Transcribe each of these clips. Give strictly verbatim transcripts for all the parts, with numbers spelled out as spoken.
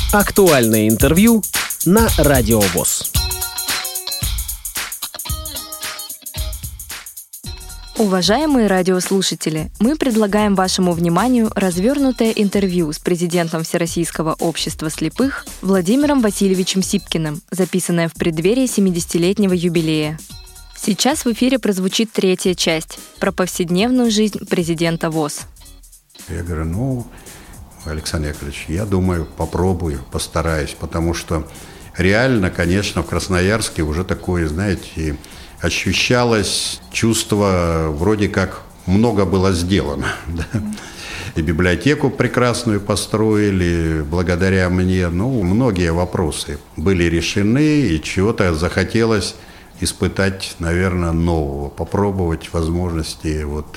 Актуальное интервью на Радио ВОС. Уважаемые радиослушатели, мы предлагаем вашему вниманию развернутое интервью с президентом Всероссийского общества слепых Владимиром Васильевичем Сипкиным, записанное в преддверии семидесятилетнего юбилея. Сейчас в эфире прозвучит третья часть про повседневную жизнь президента ВОС. Я говорю, ну, Александр Яковлевич, я думаю, попробую, постараюсь, потому что реально, конечно, в Красноярске уже такое, знаете, ощущалось чувство, вроде как много было сделано. Да? И библиотеку прекрасную построили благодаря мне. Ну, многие вопросы были решены, и чего-то захотелось испытать, наверное, нового, попробовать возможности вот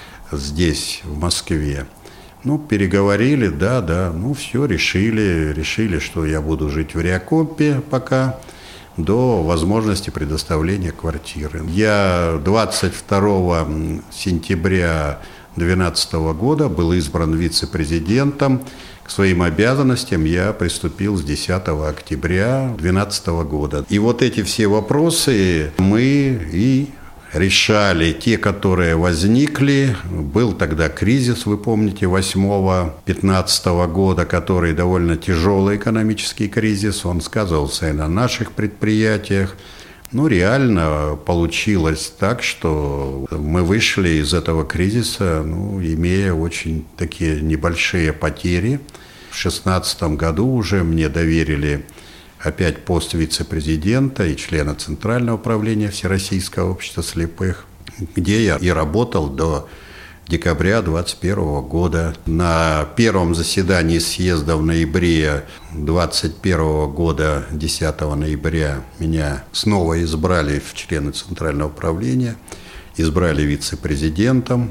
здесь, в Москве. Ну, переговорили, да, да, ну, все, решили, решили, что я буду жить в Реакомпе пока, до возможности предоставления квартиры. Я двадцать второго сентября две тысячи двенадцатого года был избран вице-президентом. К своим обязанностям я приступил с десятого октября две тысячи двенадцатого года. И вот эти все вопросы мы и решали, те, которые возникли. Был тогда кризис, вы помните, восьмого-пятнадцатого года, который довольно тяжелый экономический кризис. Он сказывался и на наших предприятиях. Ну, реально получилось так, что мы вышли из этого кризиса, ну, имея очень такие небольшие потери. В две тысячи шестнадцатом году уже мне доверили опять пост вице-президента и члена Центрального управления Всероссийского общества слепых, где я и работал до декабря двадцать первого года. На первом заседании съезда в ноябре двадцать первого года, десятого ноября, меня снова избрали в члены Центрального управления, избрали вице-президентом.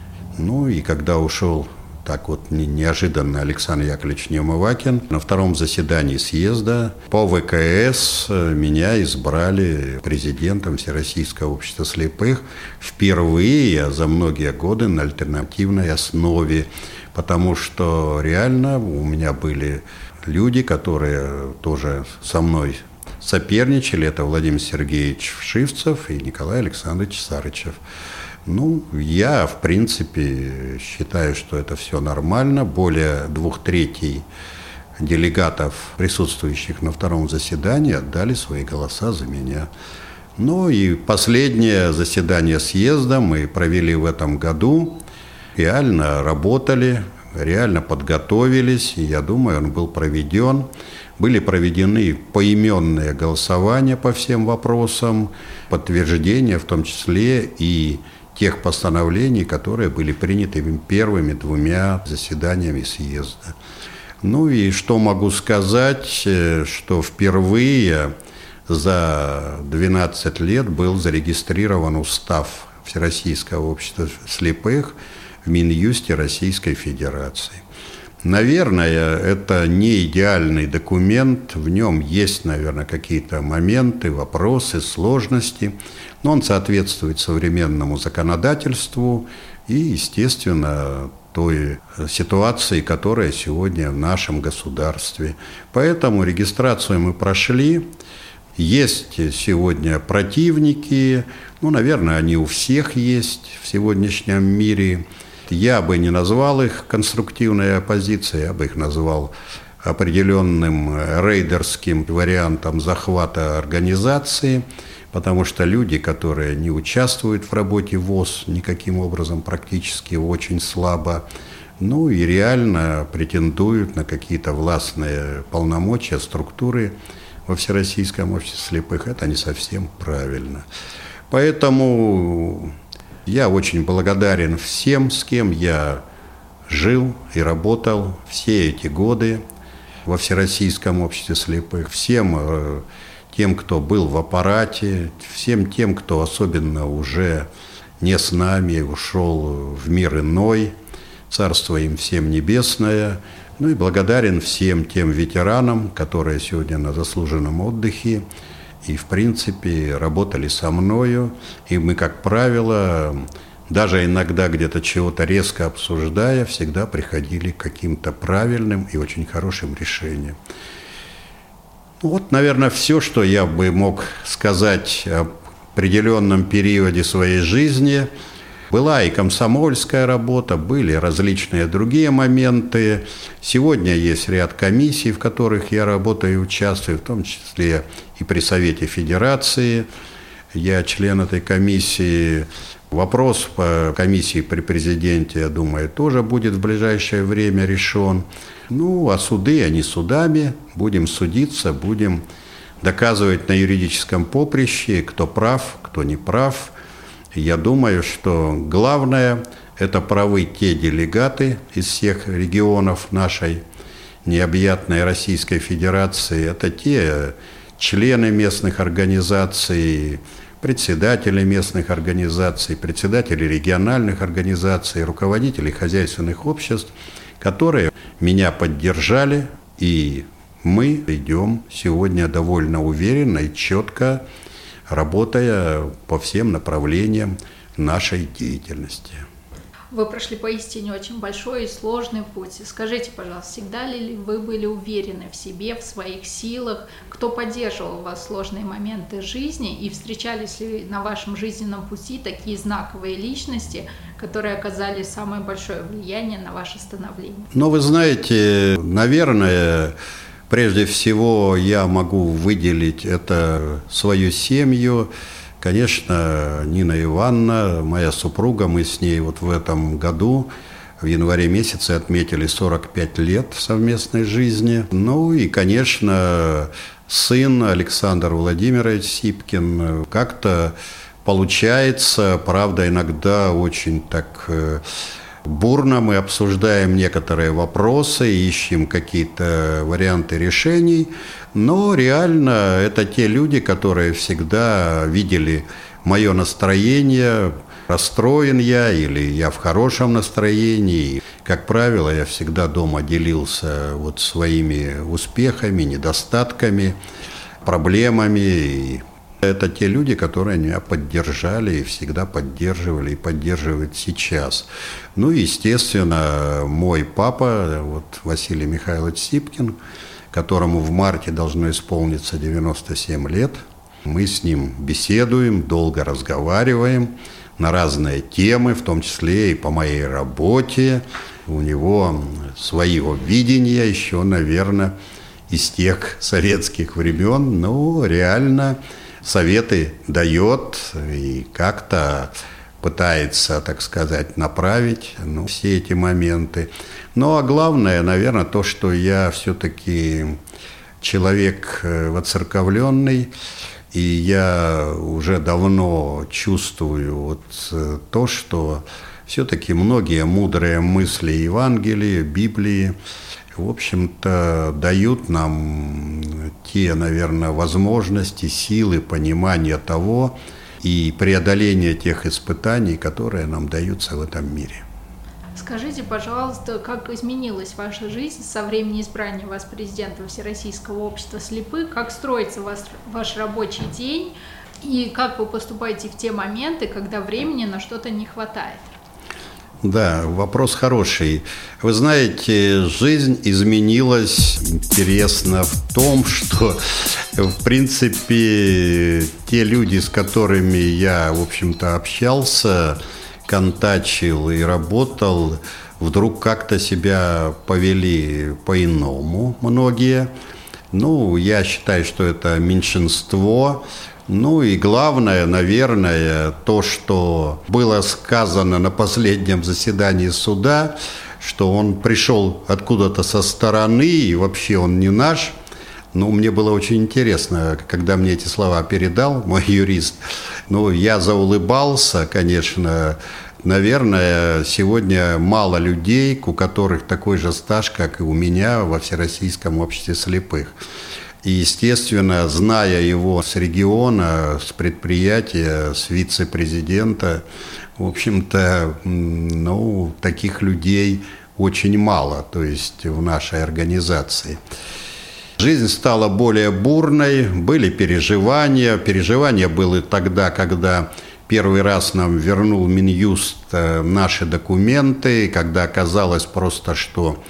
Ну и когда ушел так вот неожиданно Александр Яковлевич Неумывакин, на втором заседании съезда по ВКС меня избрали президентом Всероссийского общества слепых впервые за многие годы на альтернативной основе, потому что реально у меня были люди, которые тоже со мной соперничали. Это Владимир Сергеевич Вшивцев и Николай Александрович Сарычев. Ну, я, в принципе, считаю, что это все нормально. Более двух третей делегатов, присутствующих на втором заседании, отдали свои голоса за меня. Ну и последнее заседание съезда мы провели в этом году. Реально работали, реально подготовились, и я думаю, он был проведен. Были проведены поименные голосования по всем вопросам, подтверждения в том числе и тех постановлений, которые были приняты первыми двумя заседаниями съезда. Ну и что могу сказать, что впервые за двенадцать лет был зарегистрирован устав Всероссийского общества слепых в Минюсте Российской Федерации. Наверное, это не идеальный документ, в нем есть, наверное, какие-то моменты, вопросы, сложности, но он соответствует современному законодательству и, естественно, той ситуации, которая сегодня в нашем государстве. Поэтому регистрацию мы прошли. Есть сегодня противники, ну, наверное, они у всех есть в сегодняшнем мире. Я бы не назвал их конструктивной оппозицией, я бы их назвал определенным рейдерским вариантом захвата организации, потому что люди, которые не участвуют в работе ВОС никаким образом, практически очень слабо, ну и реально претендуют на какие-то властные полномочия, структуры во Всероссийском обществе слепых. Это не совсем правильно. Поэтому я очень благодарен всем, с кем я жил и работал все эти годы во Всероссийском обществе слепых, всем тем, кто был в аппарате, всем тем, кто особенно уже не с нами, ушел в мир иной, царство им всем небесное. Ну и благодарен всем тем ветеранам, которые сегодня на заслуженном отдыхе, и, в принципе, работали со мною. И мы, как правило, даже иногда где-то чего-то резко обсуждая, всегда приходили к каким-то правильным и очень хорошим решениям. Вот, наверное, все, что я бы мог сказать об определенном периоде своей жизни. Была и комсомольская работа, были различные другие моменты. Сегодня есть ряд комиссий, в которых я работаю и участвую, в том числе и при Совете Федерации. Я член этой комиссии. Вопрос по комиссии при президенте, я думаю, тоже будет в ближайшее время решен. Ну, а суды, они судами. Будем судиться, будем доказывать на юридическом поприще, кто прав, кто не прав. Я думаю, что главное – это правы те делегаты из всех регионов нашей необъятной Российской Федерации. Это те члены местных организаций, председатели местных организаций, председатели региональных организаций, руководители хозяйственных обществ, которые меня поддержали, и мы идем сегодня довольно уверенно и четко, работая по всем направлениям нашей деятельности. Вы прошли поистине очень большой и сложный путь. Скажите, пожалуйста, всегда ли вы были уверены в себе, в своих силах? Кто поддерживал вас в сложные моменты жизни? И встречались ли на вашем жизненном пути такие знаковые личности, которые оказали самое большое влияние на ваше становление? Ну, вы знаете, наверное, прежде всего я могу выделить это свою семью. Конечно, Нина Ивановна, моя супруга, мы с ней вот в этом году, в январе месяце отметили сорок пять лет совместной жизни. Ну и, конечно, сын Александр Владимирович Сипкин. Как-то получается, правда, иногда очень так бурно мы обсуждаем некоторые вопросы, ищем какие-то варианты решений, но реально это те люди, которые всегда видели мое настроение, расстроен я или я в хорошем настроении. Как правило, я всегда дома делился вот своими успехами, недостатками, проблемами. Это те люди, которые меня поддержали и всегда поддерживали и поддерживают сейчас. Ну, естественно, мой папа, вот Василий Михайлович Сипкин, которому в марте должно исполниться девяносто семь лет. Мы с ним беседуем, долго разговариваем на разные темы, в том числе и по моей работе. У него своего видения еще, наверное, из тех советских времен, но реально советы дает и как-то пытается, так сказать, направить ну, все эти моменты. Ну, а главное, наверное, то, что я все-таки человек воцерковленный, и я уже давно чувствую вот то, что все-таки многие мудрые мысли Евангелия, Библии, в общем-то, дают нам те, наверное, возможности, силы, понимания того и преодоления тех испытаний, которые нам даются в этом мире. Скажите, пожалуйста, как изменилась ваша жизнь со времени избрания вас президентом Всероссийского общества слепых? Как строится ваш, ваш рабочий день? И как вы поступаете в те моменты, когда времени на что-то не хватает? Да, вопрос хороший. Вы знаете, жизнь изменилась, интересно, в том, что, в принципе, те люди, с которыми я, в общем-то, общался, контачил и работал, вдруг как-то себя повели по-иному многие. Ну, я считаю, что это меньшинство. Ну и главное, наверное, то, что было сказано на последнем заседании суда, что он пришел откуда-то со стороны, и вообще он не наш. Ну, мне было очень интересно, когда мне эти слова передал мой юрист. Ну, я заулыбался, конечно. Наверное, сегодня мало людей, у которых такой же стаж, как и у меня во Всероссийском обществе слепых. И, естественно, зная его с региона, с предприятия, с вице-президента, в общем-то, ну, таких людей очень мало, то есть в нашей организации. Жизнь стала более бурной, были переживания. Переживания были тогда, когда первый раз нам вернул Минюст наши документы, когда оказалось просто, что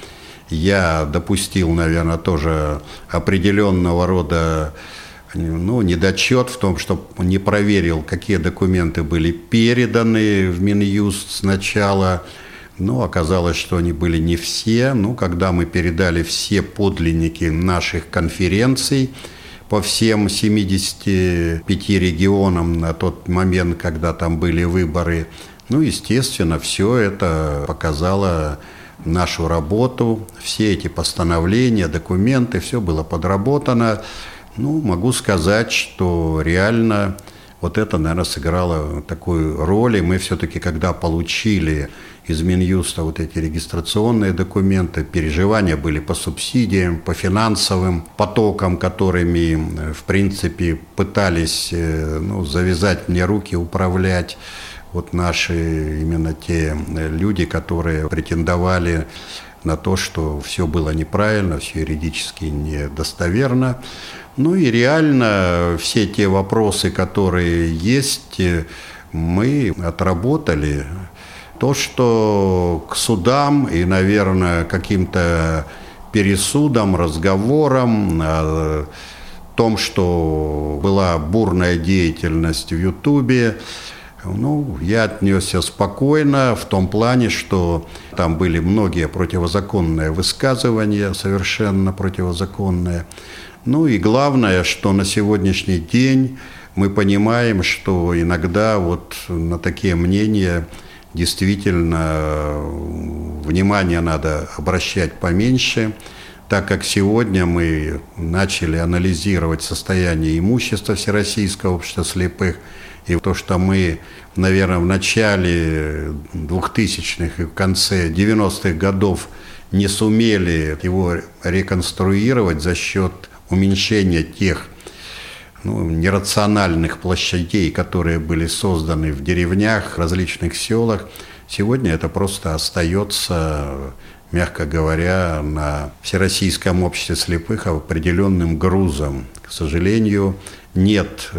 я допустил, наверное, тоже определенного рода ну, недочет в том, что не проверил, какие документы были переданы в Минюст сначала. Но оказалось, что они были не все. Ну, когда мы передали все подлинники наших конференций по всем семидесяти пяти регионам на тот момент, когда там были выборы, ну, естественно, все это показало нашу работу, все эти постановления, документы, все было подработано. Ну, могу сказать, что реально вот это, наверное, сыграло такую роль. И мы все-таки, когда получили из Минюста вот эти регистрационные документы, переживания были по субсидиям, по финансовым потокам, которыми, в принципе, пытались ну, завязать мне руки, управлять вот наши именно те люди, которые претендовали на то, что все было неправильно, все юридически недостоверно. Ну и реально все те вопросы, которые есть, мы отработали. То, что к судам и, наверное, каким-то пересудам, разговорам о том, что была бурная деятельность в Ютубе, ну, я отнесся спокойно в том плане, что там были многие противозаконные высказывания, совершенно противозаконные. Ну и главное, что на сегодняшний день мы понимаем, что иногда вот на такие мнения действительно внимание надо обращать поменьше, так как сегодня мы начали анализировать состояние имущества Всероссийского общества слепых, и то, что мы, наверное, в начале двухтысячных и в конце девяностых годов не сумели его реконструировать за счет уменьшения тех ну, нерациональных площадей, которые были созданы в деревнях, различных селах, сегодня это просто остается, мягко говоря, на Всероссийском обществе слепых определенным грузом. К сожалению, нет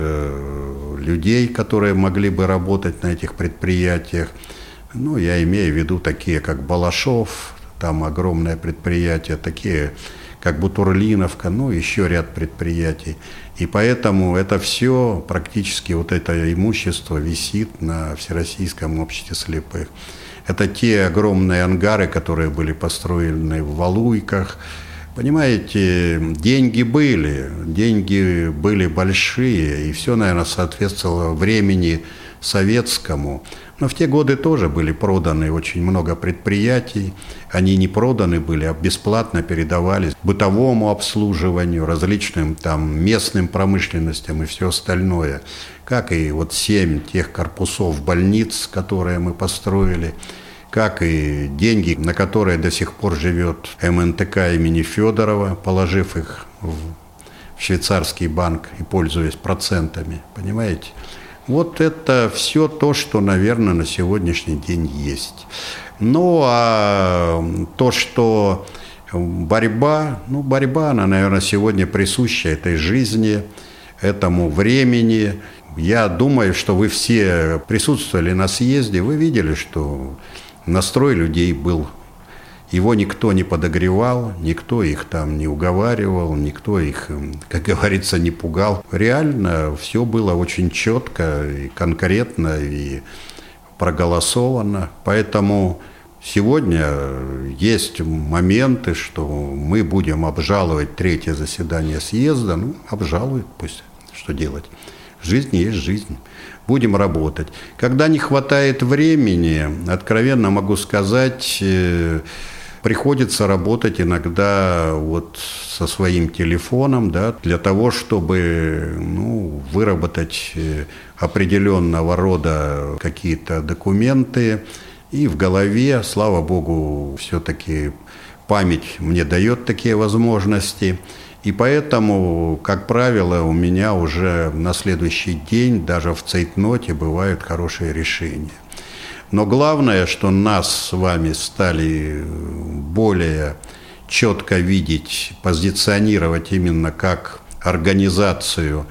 э, людей, которые могли бы работать на этих предприятиях. Ну, я имею в виду такие, как Балашов, там огромное предприятие, такие, как Бутурлиновка, ну, еще ряд предприятий. И поэтому это все, практически вот это имущество висит на Всероссийском обществе слепых. Это те огромные ангары, которые были построены в Валуйках. Понимаете, деньги были, деньги были большие, и все, наверное, соответствовало времени советскому. Но в те годы тоже были проданы очень много предприятий. Они не проданы были, а бесплатно передавались бытовому обслуживанию, различным там местным промышленностям и все остальное. Как и вот семь тех корпусов больниц, которые мы построили, как и деньги, на которые до сих пор живет эм эн тэ ка имени Федорова, положив их в швейцарский банк и пользуясь процентами, понимаете? Вот это все то, что, наверное, на сегодняшний день есть. Ну, а то, что борьба, ну, борьба, она, наверное, сегодня присуща этой жизни, этому времени. Я думаю, что вы все присутствовали на съезде, вы видели, что настрой людей был. Его никто не подогревал, никто их там не уговаривал, никто их, как говорится, не пугал. Реально все было очень четко и конкретно и проголосовано. Поэтому сегодня есть моменты, что мы будем обжаловать третье заседание съезда. Ну, обжалуют, пусть, что делать. Жизнь есть жизнь. Будем работать. Когда не хватает времени, откровенно могу сказать, приходится работать иногда вот со своим телефоном, да, для того, чтобы ну, выработать определенного рода какие-то документы. И в голове, слава богу, все-таки память мне дает такие возможности. И поэтому, как правило, у меня уже на следующий день, даже в цейтноте, бывают хорошие решения. Но главное, что нас с вами стали более четко видеть, позиционировать именно как организацию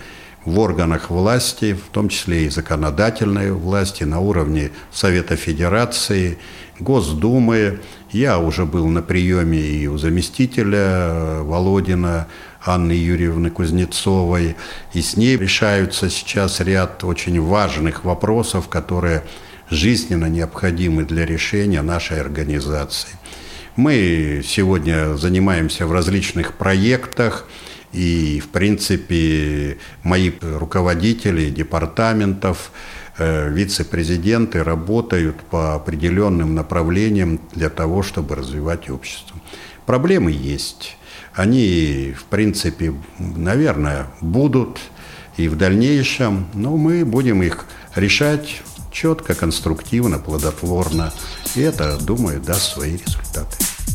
в органах власти, в том числе и законодательной власти, на уровне Совета Федерации, Госдумы. Я уже был на приеме и у заместителя Володина Анны Юрьевны Кузнецовой, и с ней решаются сейчас ряд очень важных вопросов, которые жизненно необходимы для решения нашей организации. Мы сегодня занимаемся в различных проектах, и, в принципе, мои руководители департаментов, вице-президенты работают по определенным направлениям для того, чтобы развивать общество. Проблемы есть. Они, в принципе, наверное, будут и в дальнейшем, но мы будем их решать четко, конструктивно, плодотворно. И это, думаю, даст свои результаты.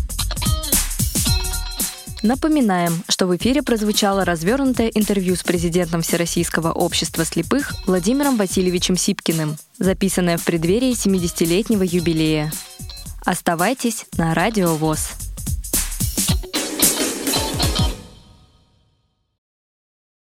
Напоминаем, что в эфире прозвучало развернутое интервью с президентом Всероссийского общества слепых Владимиром Васильевичем Сипкиным, записанное в преддверии семидесятилетнего юбилея. Оставайтесь на Радио ВОС.